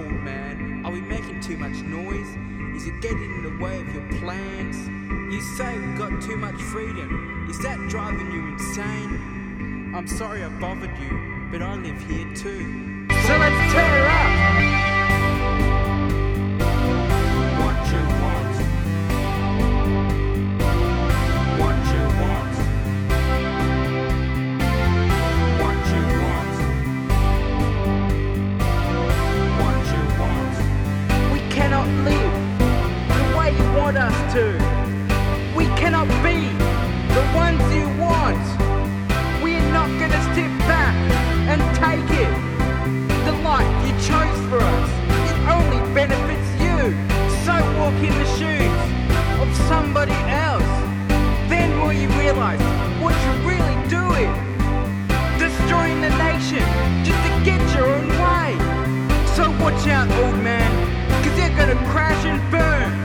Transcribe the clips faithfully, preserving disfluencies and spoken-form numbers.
old man? Are we making too much noise? Is it getting in the way of your plans? You say we've got too much freedom. Is that driving you insane? I'm sorry I bothered you, but I live here too. So let's tear up! Us to. We cannot be the ones you want. We're not gonna step back and take it. The life you chose for us, it only benefits you. So walk in the shoes of somebody else. Then will you realize what you're really doing. Destroying the nation just to get your own way. So watch out, old man, cause they're gonna crash and burn.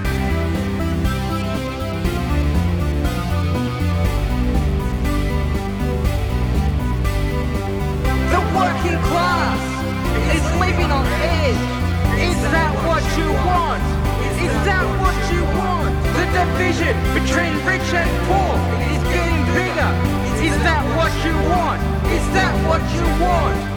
Working class is living on edge. Is that what you want? Is that what you want? The division between rich and poor is getting bigger. Is that what you want? Is that what you want?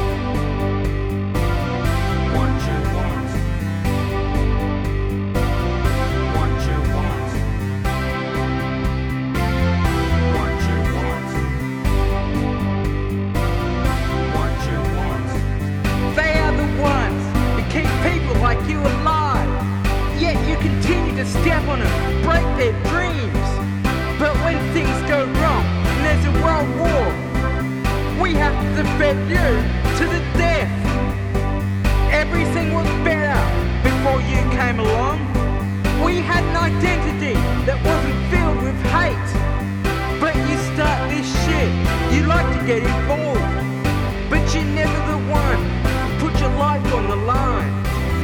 Like you alive, yet you continue to step on them, break their dreams. But when things go wrong and there's a world war, we have to defend you to the death. Everything was better before you came along. We had an identity that wasn't filled with hate. But you start this shit, you like to get involved, but you're never the one who put your life on the line.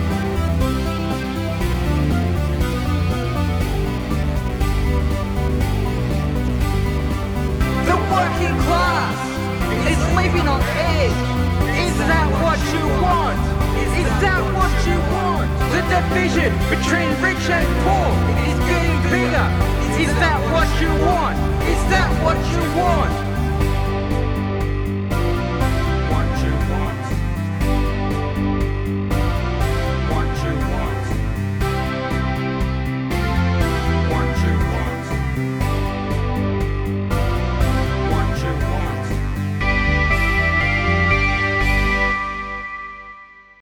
Working class is living on edge. Is that what you want? Is that what you want? The division between rich and poor is getting bigger. Is that what you want?